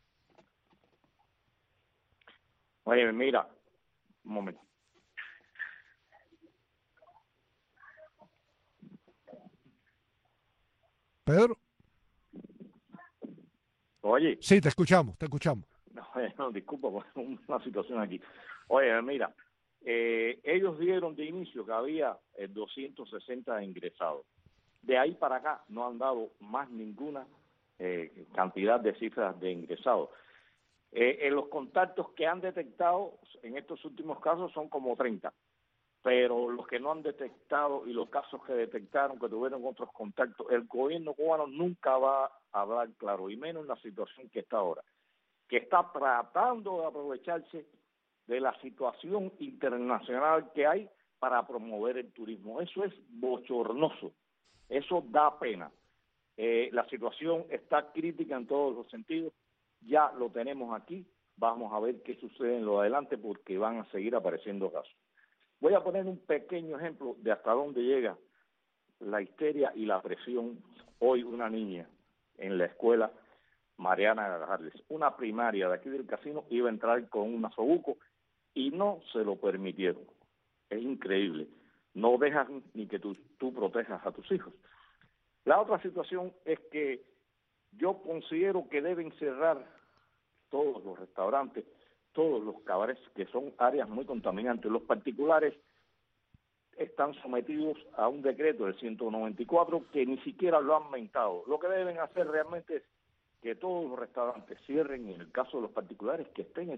Oye, mira, un momento. Pedro. Oye. Sí, te escuchamos, te escuchamos. No, disculpa, una situación aquí. Oye, mira, ellos dieron de inicio que había 260 ingresados. De ahí para acá no han dado más ninguna cantidad de cifras de ingresados. En los contactos que han detectado en estos últimos casos son como 30. Pero los que no han detectado y los casos que detectaron, que tuvieron otros contactos, el gobierno cubano nunca va a hablar claro, y menos en la situación que está ahora, que está tratando de aprovecharse de la situación internacional que hay para promover el turismo. Eso es bochornoso, eso da pena. La situación está crítica en todos los sentidos, ya lo tenemos aquí, vamos a ver qué sucede en lo adelante porque van a seguir apareciendo casos. Voy a poner un pequeño ejemplo de hasta dónde llega la histeria y la presión. Hoy una niña en la escuela Mariana Garrales, una primaria de aquí del casino, iba a entrar con un nasobuco y no se lo permitieron. Es increíble. No dejan ni que tú protejas a tus hijos. La otra situación es que yo considero que deben cerrar todos los restaurantes, todos los cabarets, que son áreas muy contaminantes. Los particulares están sometidos a un decreto del 194 que ni siquiera lo han mentado. Lo que deben hacer realmente es que todos los restaurantes cierren, y en el caso de los particulares que estén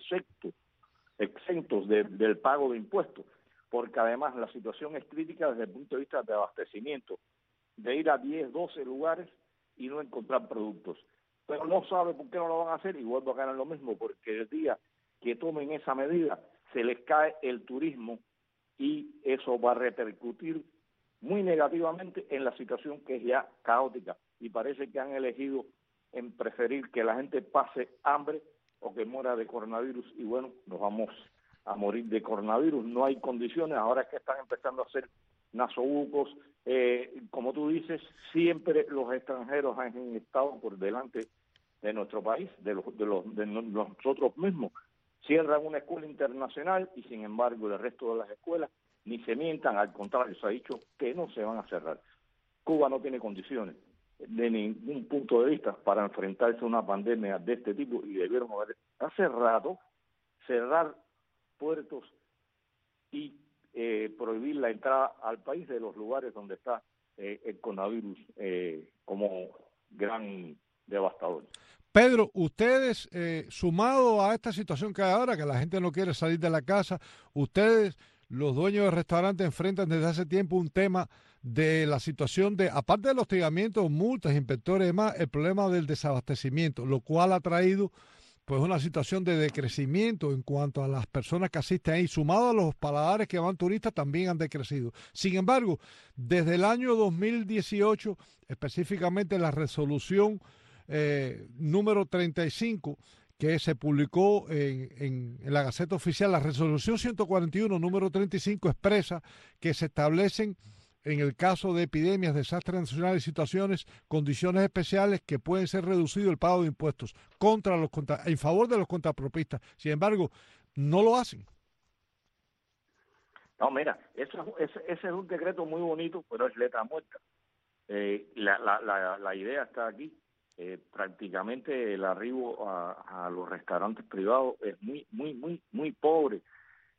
exentos del pago de impuestos, porque además la situación es crítica desde el punto de vista de abastecimiento, de ir a 10, 12 lugares y no encontrar productos. Pero no sabe por qué no lo van a hacer, y vuelvo a caer en lo mismo, porque el día que tomen esa medida se les cae el turismo y eso va a repercutir muy negativamente en la situación que es ya caótica, y parece que han elegido en preferir que la gente pase hambre o que muera de coronavirus, y bueno, nos vamos a morir de coronavirus. No hay condiciones, ahora es que están empezando a hacer nasobucos, como tú dices, siempre los extranjeros han estado por delante de nuestro país, de nosotros mismos. Cierran una escuela internacional y sin embargo el resto de las escuelas ni se mientan, al contrario, se ha dicho que no se van a cerrar. Cuba no tiene condiciones de ningún punto de vista para enfrentarse a una pandemia de este tipo, y debieron haber hace rato cerrar puertos y prohibir la entrada al país de los lugares donde está el coronavirus como gran devastador. Pedro, ustedes, sumado a esta situación que hay ahora, que la gente no quiere salir de la casa, ustedes, los dueños de restaurantes, enfrentan desde hace tiempo un tema de la situación de, aparte del hostigamiento, multas, inspectores y demás, el problema del desabastecimiento, lo cual ha traído pues una situación de decrecimiento en cuanto a las personas que asisten ahí, sumado a los paladares que van turistas, también han decrecido. Sin embargo, desde el año 2018, específicamente la resolución número 35, que se publicó en la Gaceta Oficial, la resolución 141, número 35, expresa que se establecen, en el caso de epidemias, desastres nacionales y situaciones, condiciones especiales que pueden ser reducido el pago de impuestos en favor de los contrapropistas. Sin embargo, no lo hacen. No, mira, ese es un decreto muy bonito, pero es letra muerta. La idea está aquí. Prácticamente el arribo a los restaurantes privados es muy pobre.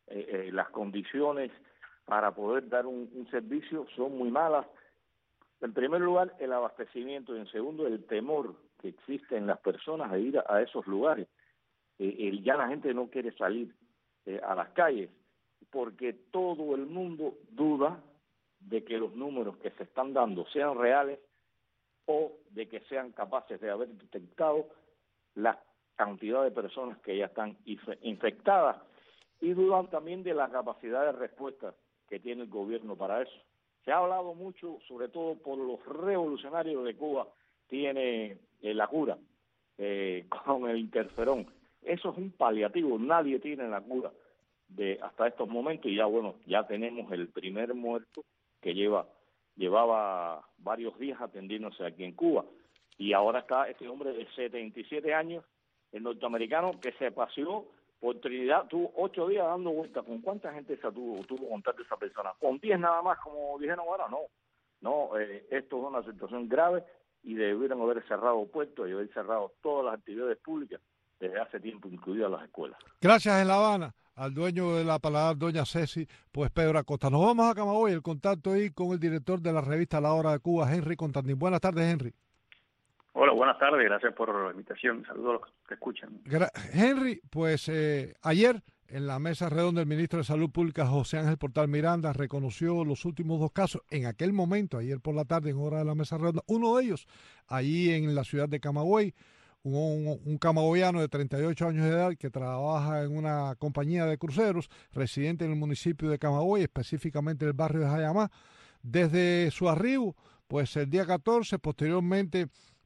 las condiciones para poder dar un servicio son muy malas. En primer lugar, el abastecimiento, y en segundo, el temor que existe en las personas de ir a esos lugares. Ya la gente no quiere salir a las calles porque todo el mundo duda de que los números que se están dando sean reales o de que sean capaces de haber detectado la cantidad de personas que ya están infectadas, y dudan también de la capacidad de respuesta que tiene el gobierno para eso. Se ha hablado mucho, sobre todo por los revolucionarios de Cuba, tiene la cura con el interferón. Eso es un paliativo, nadie tiene la cura hasta estos momentos, y ya tenemos el primer muerto que llevaba varios días atendiéndose aquí en Cuba. Y ahora está este hombre de 77 años, el norteamericano, que se paseó por Trinidad, tuvo 8 días dando vueltas. ¿Con cuánta gente tuvo contacto esa persona? ¿Con 10 nada más, como dijeron ahora? No, esto es una situación grave y debieron haber cerrado puertos y haber cerrado todas las actividades públicas desde hace tiempo, incluidas las escuelas. Gracias en La Habana al dueño de la palabra, doña Ceci, pues Pedro Acosta. Nos vamos a Camagüey, el contacto ahí con el director de la revista La Hora de Cuba, Henry Constantin. Buenas tardes, Henry. Hola, buenas tardes, gracias por la invitación. Saludos a los que escuchan. Henry, pues ayer en la mesa redonda el ministro de Salud Pública, José Ángel Portal Miranda, reconoció los últimos 2 casos en aquel momento, ayer por la tarde, en hora de la mesa redonda, uno de ellos allí en la ciudad de Camagüey, un camagüeyano de 38 años de edad que trabaja en una compañía de cruceros, residente en el municipio de Camagüey, específicamente en el barrio de Jayamá. Desde su arribo, pues el día 14, posteriormente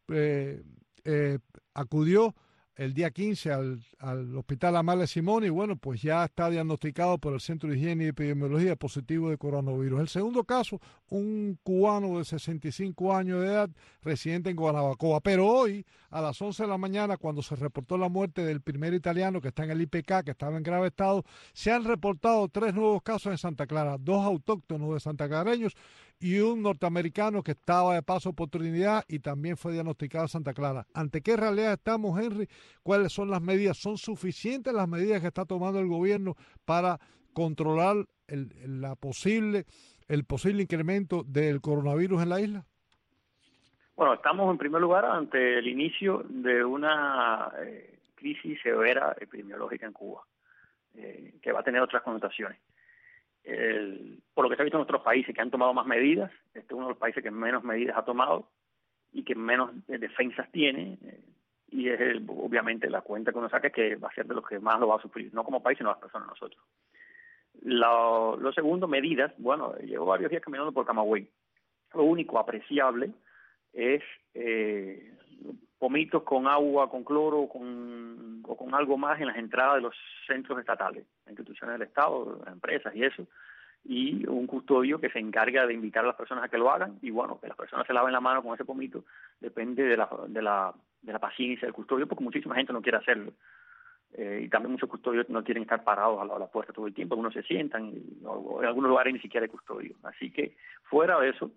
acudió el día 15 al Hospital Amalia Simón, y bueno, pues ya está diagnosticado por el Centro de Higiene y Epidemiología positivo de coronavirus. El segundo caso, un cubano de 65 años de edad, residente en Guanabacoa. Pero hoy, a las 11 de la mañana, cuando se reportó la muerte del primer italiano que está en el IPK, que estaba en grave estado, se han reportado 3 nuevos casos en Santa Clara, 2 autóctonos de santaclareños y un norteamericano que estaba de paso por Trinidad y también fue diagnosticado en Santa Clara. ¿Ante qué realidad estamos, Henry? ¿Cuáles son las medidas? ¿Son suficientes las medidas que está tomando el gobierno para controlar el posible incremento del coronavirus en la isla? Bueno, estamos en primer lugar ante el inicio de una crisis severa epidemiológica en Cuba, que va a tener otras connotaciones. Por lo que se ha visto en otros países que han tomado más medidas, este es uno de los países que menos medidas ha tomado y que menos defensas tiene, y es obviamente la cuenta que uno saca, que va a ser de los que más lo va a sufrir, no como país, sino las personas, nosotros. Lo segundo, medidas. Bueno, llevo varios días caminando por Camagüey. Lo único apreciable es pomitos con agua, con cloro o con algo más en las entradas de los centros estatales, instituciones del Estado, empresas y eso, y un custodio que se encarga de invitar a las personas a que lo hagan, y bueno, que las personas se laven la mano con ese pomito depende de la paciencia del custodio, porque muchísima gente no quiere hacerlo. Y también muchos custodios no quieren estar parados a la puerta todo el tiempo, algunos se sientan, o en algunos lugares ni siquiera hay custodio. Así que, fuera de eso,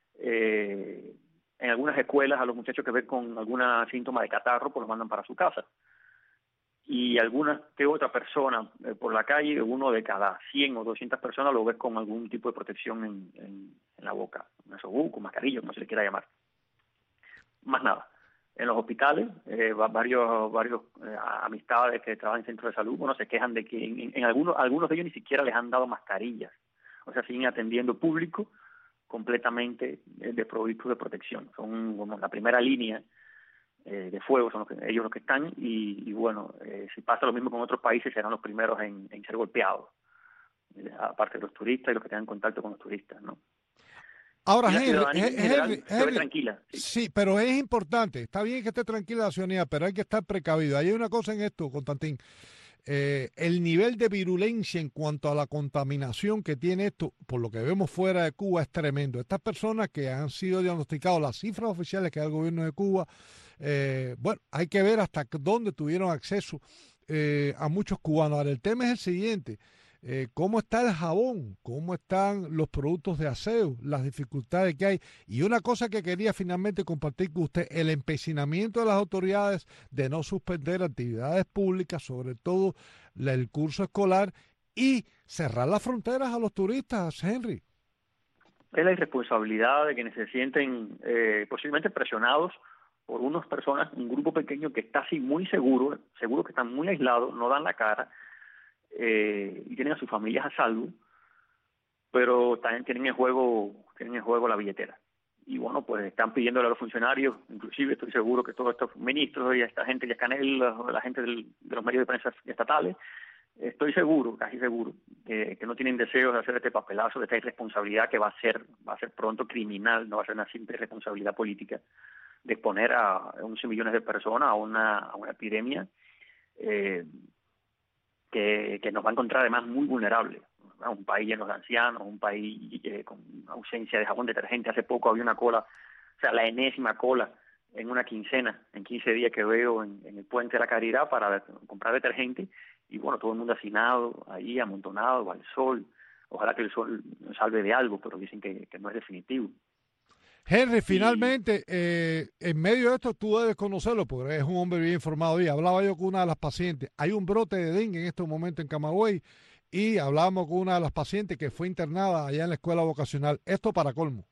en algunas escuelas a los muchachos que ven con alguna síntoma de catarro, pues los mandan para su casa. Y algunas que otra persona por la calle, uno de cada 100 o 200 personas lo ves con algún tipo de protección en la boca, un nasobuco, mascarilla, como se le quiera llamar. Más nada. En los hospitales, varios amistades que trabajan en centros de salud, bueno, se quejan de que en algunos de ellos ni siquiera les han dado mascarillas. O sea, siguen atendiendo público completamente desprovistos de protección. Son como la primera línea de fuego, son ellos los que están, y bueno, si pasa lo mismo con otros países, serán los primeros en ser golpeados, aparte de los turistas y los que tengan contacto con los turistas, ¿no? Ahora, Henry, tranquila. Sí, pero es importante, está bien que esté tranquila la ciudadanía, pero hay que estar precavido. Hay una cosa en esto, Constantín. El nivel de virulencia en cuanto a la contaminación que tiene esto, por lo que vemos fuera de Cuba, es tremendo. Estas personas que han sido diagnosticadas, las cifras oficiales que da el gobierno de Cuba, bueno, hay que ver hasta dónde tuvieron acceso a muchos cubanos. Ahora, el tema es el siguiente. ¿Cómo está el jabón? ¿Cómo están los productos de aseo? Las dificultades que hay. Y una cosa que quería finalmente compartir con usted, el empecinamiento de las autoridades de no suspender actividades públicas, sobre todo el curso escolar, y cerrar las fronteras a los turistas, Henry. Es la irresponsabilidad de quienes se sienten posiblemente presionados por unas personas, un grupo pequeño que está así muy seguro que están muy aislados, no dan la cara y tienen a sus familias a salvo, pero también tienen en juego la billetera. Y bueno, pues están pidiéndole a los funcionarios, inclusive estoy seguro que todos estos ministros y esta gente, Canel, la gente de los medios de prensa estatales, estoy seguro, casi seguro, que no tienen deseos de hacer este papelazo, de esta irresponsabilidad que va a ser pronto criminal, no va a ser una simple responsabilidad política, de exponer a 11 millones de personas a una epidemia que nos va a encontrar además muy vulnerables. Un país lleno de ancianos, un país con ausencia de jabón detergente. Hace poco había una cola, o sea, la enésima cola en una quincena, en 15 días que veo en el Puente de la Caridad para comprar detergente, y bueno, todo el mundo hacinado, ahí amontonado al sol. Ojalá que el sol nos salve de algo, pero dicen que no es definitivo. Henry, finalmente, en medio de esto tú debes conocerlo porque eres un hombre bien informado. Y hablaba yo con una de las pacientes. Hay un brote de dengue en este momento en Camagüey y hablábamos con una de las pacientes que fue internada allá en la escuela vocacional. Esto para colmo.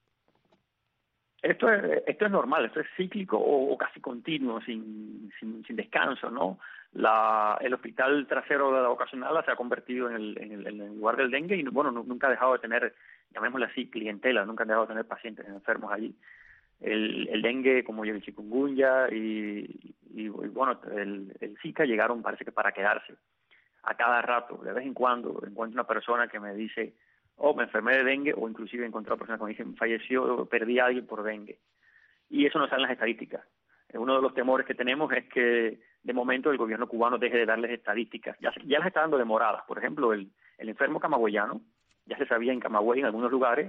Esto es normal, esto es cíclico o casi continuo, sin descanso, ¿no? El hospital trasero de la vocacional se ha convertido en el lugar del dengue y bueno, nunca ha dejado de tener, llamémosle así, clientela, nunca han dejado de tener pacientes enfermos allí. El dengue, como el chikungunya y bueno, el Zika llegaron, parece que para quedarse. A cada rato, de vez en cuando, encuentro una persona que me dice, me enfermé de dengue, o inclusive he encontrado personas que me dicen, falleció, perdí a alguien por dengue. Y eso no sale en las estadísticas. Uno de los temores que tenemos es que de momento el gobierno cubano deje de darles estadísticas. Ya las está dando demoradas. Por ejemplo, el enfermo camagüeyano, ya se sabía en Camagüey, en algunos lugares.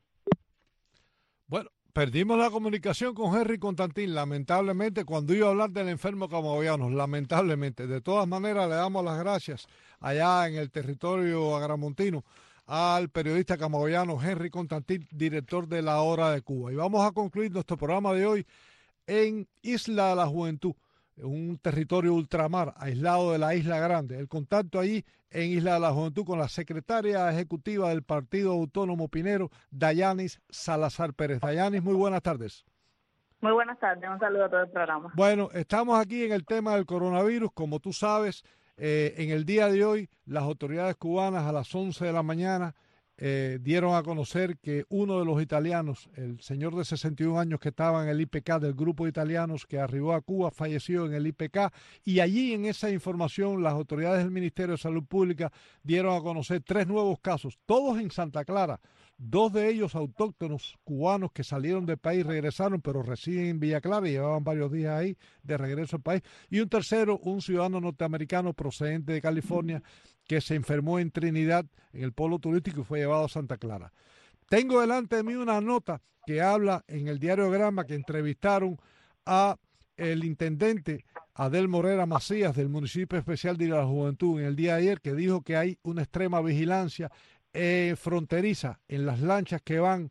Bueno, perdimos la comunicación con Henry Constantín, lamentablemente, cuando iba a hablar del enfermo camagüeyano, lamentablemente. De todas maneras, le damos las gracias allá en el territorio agramontino al periodista camagüeyano Henry Constantín, director de La Hora de Cuba. Y vamos a concluir nuestro programa de hoy en Isla de la Juventud, un territorio ultramar, aislado de la Isla Grande. El contacto allí en Isla de la Juventud con la secretaria ejecutiva del Partido Autónomo Pinero, Dayanis Salazar Pérez. Dayanis, muy buenas tardes. Muy buenas tardes, un saludo a todo el programa. Bueno, estamos aquí en el tema del coronavirus. Como tú sabes, en el día de hoy, las autoridades cubanas a las 11 de la mañana dieron a conocer que uno de los italianos, el señor de 61 años que estaba en el IPK del grupo de italianos que arribó a Cuba, falleció en el IPK, y allí en esa información las autoridades del Ministerio de Salud Pública dieron a conocer 3 nuevos casos, todos en Santa Clara, 2 de ellos autóctonos cubanos que salieron del país, regresaron, pero residen en Villa Clara y llevaban varios días ahí de regreso al país, y un tercero, un ciudadano norteamericano procedente de California, que se enfermó en Trinidad, en el polo turístico, y fue llevado a Santa Clara. Tengo delante de mí una nota que habla en el diario Granma, que entrevistaron a el intendente Adel Morera Macías del municipio especial de la Juventud en el día de ayer, que dijo que hay una extrema vigilancia fronteriza en las lanchas que van,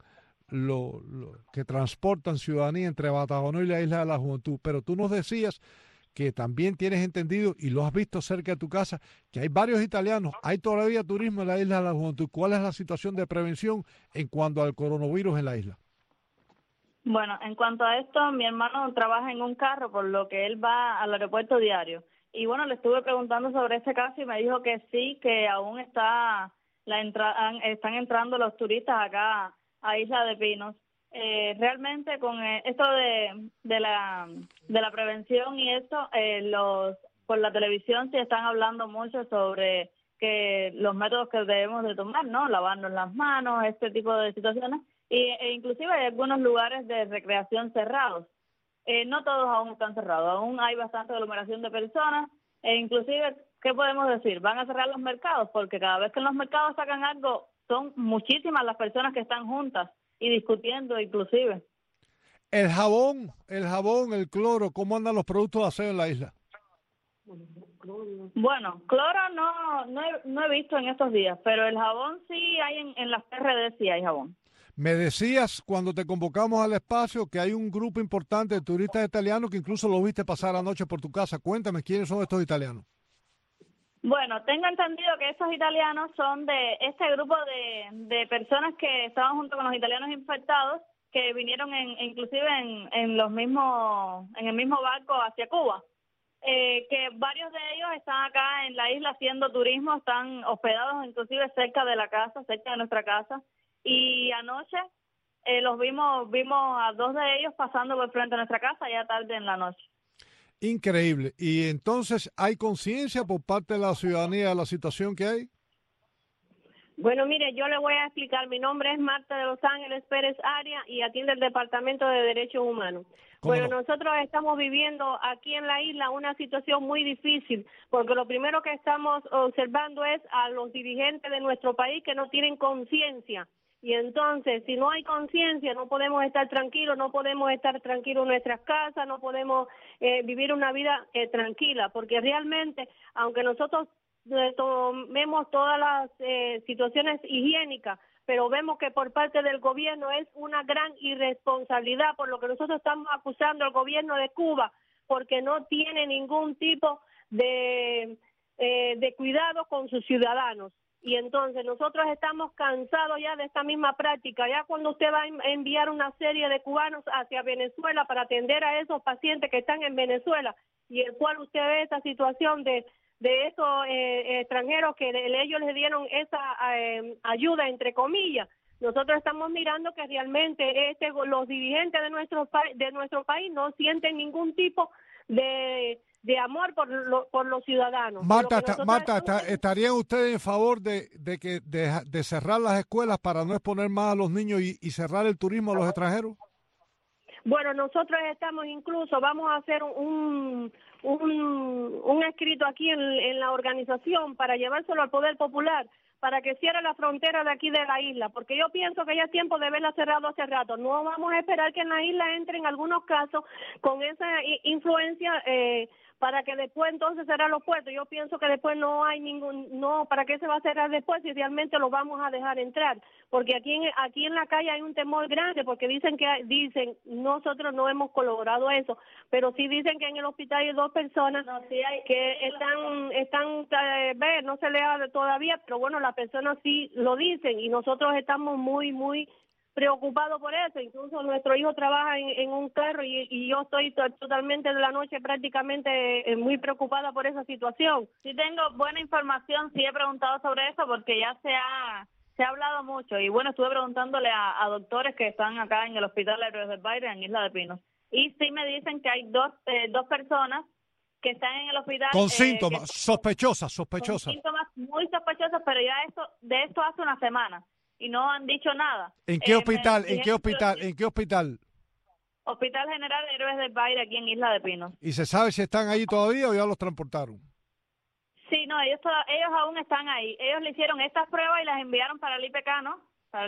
que transportan ciudadanía entre Batagonó y la Isla de la Juventud. Pero tú nos decías que también tienes entendido y lo has visto cerca de tu casa, que hay varios italianos, hay todavía turismo en la Isla de la Juventud. ¿Cuál es la situación de prevención en cuanto al coronavirus en la isla? Bueno, en cuanto a esto, mi hermano trabaja en un carro, por lo que él va al aeropuerto diario. Y bueno, le estuve preguntando sobre este caso y me dijo que sí, que aún están entrando los turistas acá a Isla de Pinos. Realmente con esto de la prevención y esto, por la televisión sí están hablando mucho sobre que los métodos que debemos de tomar, ¿no? Lavarnos las manos, este tipo de situaciones, e inclusive hay algunos lugares de recreación cerrados. No todos aún están cerrados, aún hay bastante aglomeración de personas, e inclusive, ¿qué podemos decir? Van a cerrar los mercados, porque cada vez que en los mercados sacan algo, son muchísimas las personas que están juntas y discutiendo inclusive. El jabón, el cloro, ¿cómo andan los productos de aseo en la isla? Bueno, cloro no he visto en estos días, pero el jabón sí hay en las PRD, sí hay jabón. Me decías cuando te convocamos al espacio que hay un grupo importante de turistas italianos que incluso lo viste pasar anoche por tu casa. Cuéntame, ¿quiénes son estos italianos? Bueno, tengo entendido que esos italianos son de este grupo de personas que estaban junto con los italianos infectados, que vinieron inclusive en el mismo barco hacia Cuba. Que varios de ellos están acá en la isla haciendo turismo, están hospedados inclusive cerca de la casa, cerca de nuestra casa. Y anoche los vimos a 2 de ellos pasando por frente a nuestra casa ya tarde en la noche. Increíble. Y entonces, ¿hay conciencia por parte de la ciudadanía de la situación que hay? Bueno, mire, yo le voy a explicar. Mi nombre es Marta de Los Ángeles Pérez Aria y atiende el Departamento de Derechos Humanos. Bueno, nosotros estamos viviendo aquí en la isla una situación muy difícil, porque lo primero que estamos observando es a los dirigentes de nuestro país que no tienen conciencia. Y entonces, si no hay conciencia, no podemos estar tranquilos, no podemos estar tranquilos en nuestras casas, no podemos vivir una vida tranquila, porque realmente, aunque nosotros tomemos todas las situaciones higiénicas, pero vemos que por parte del gobierno es una gran irresponsabilidad, por lo que nosotros estamos acusando al gobierno de Cuba, porque no tiene ningún tipo de cuidado con sus ciudadanos. Y entonces nosotros estamos cansados ya de esta misma práctica. Ya cuando usted va a enviar una serie de cubanos hacia Venezuela para atender a esos pacientes que están en Venezuela, y el cual usted ve esa situación de esos extranjeros que ellos les dieron esa ayuda, entre comillas, nosotros estamos mirando que realmente los dirigentes de nuestro país no sienten ningún tipo de amor por los ciudadanos. Marta, ¿estarían ustedes en favor de cerrar las escuelas para no exponer más a los niños y cerrar el turismo a los extranjeros? Bueno, nosotros vamos a hacer un escrito aquí en la organización para llevárselo al Poder Popular, para que cierre la frontera de aquí de la isla, porque yo pienso que ya es tiempo de haberla cerrado hace rato. No vamos a esperar que en la isla entre en algunos casos con esa influencia para que después entonces cerrar los puertos. Yo pienso que después ¿para qué se va a cerrar después si realmente lo vamos a dejar entrar? Porque aquí en la calle hay un temor grande, porque dicen nosotros no hemos colaborado eso, pero sí dicen que en el hospital hay 2 personas que están no se le ha todavía, pero bueno, las personas sí lo dicen y nosotros estamos muy, muy preocupado por eso. Incluso nuestro hijo trabaja en un carro y yo estoy totalmente de la noche prácticamente muy preocupada por esa situación. Sí tengo buena información, sí he preguntado sobre eso porque ya se ha hablado mucho y bueno, estuve preguntándole a doctores que están acá en el Hospital Héroes del Baire en Isla de Pinos y sí me dicen que hay dos personas que están en el hospital con síntomas sospechosas. Con síntomas muy sospechosos, pero ya de esto hace una semana. Y no han dicho nada. ¿En qué hospital? ¿En qué hospital? Hospital General Héroes del Baire, aquí en Isla de Pinos. ¿Y se sabe si están ahí todavía o ya los transportaron? Sí, no, ellos aún están ahí. Ellos le hicieron estas pruebas y las enviaron para el IPK, ¿no?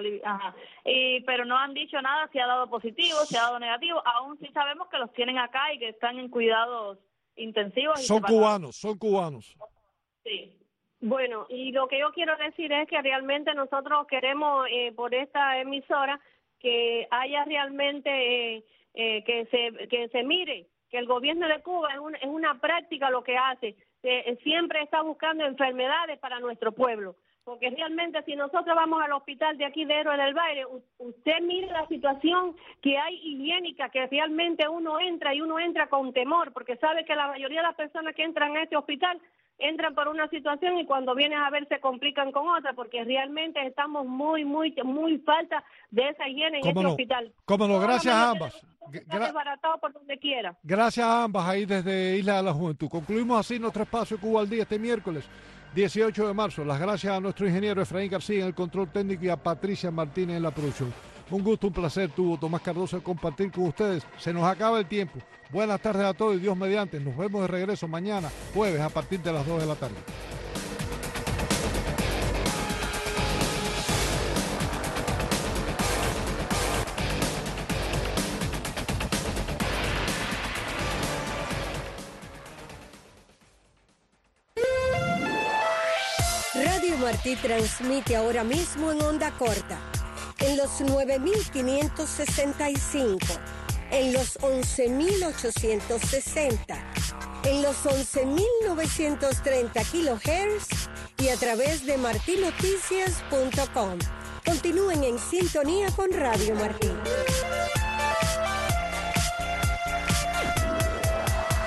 Pero no han dicho nada si ha dado positivo, si ha dado negativo. Aún sí sabemos que los tienen acá y que están en cuidados intensivos. Son cubanos. Sí. Bueno, y lo que yo quiero decir es que realmente nosotros queremos por esta emisora que haya realmente que se mire que el gobierno de Cuba es una práctica lo que hace, siempre está buscando enfermedades para nuestro pueblo, porque realmente si nosotros vamos al hospital de aquí de Héroes del Baire, usted mire la situación que hay higiénica, que realmente uno entra con temor, porque sabe que la mayoría de las personas que entran a este hospital entran por una situación y cuando vienen a ver se complican con otra, porque realmente estamos muy falta de esa higiene en este hospital. Cómo no, gracias a ambas. Está desbaratado por donde quiera. Gracias a ambas ahí desde Isla de la Juventud. Concluimos así nuestro espacio Cuba al Día este miércoles 18 de marzo. Las gracias a nuestro ingeniero Efraín García en el control técnico y a Patricia Martínez en la producción. Un gusto, un placer tuvo Tomás Cardoso compartir con ustedes. Se nos acaba el tiempo. Buenas tardes a todos y Dios mediante. Nos vemos de regreso mañana, jueves, a partir de las 2 de la tarde. Radio Martí transmite ahora mismo en onda corta, en los 9.565, en los 11.860 en los 11.930 kHz y a través de martinoticias.com. Continúen en sintonía con Radio Martí.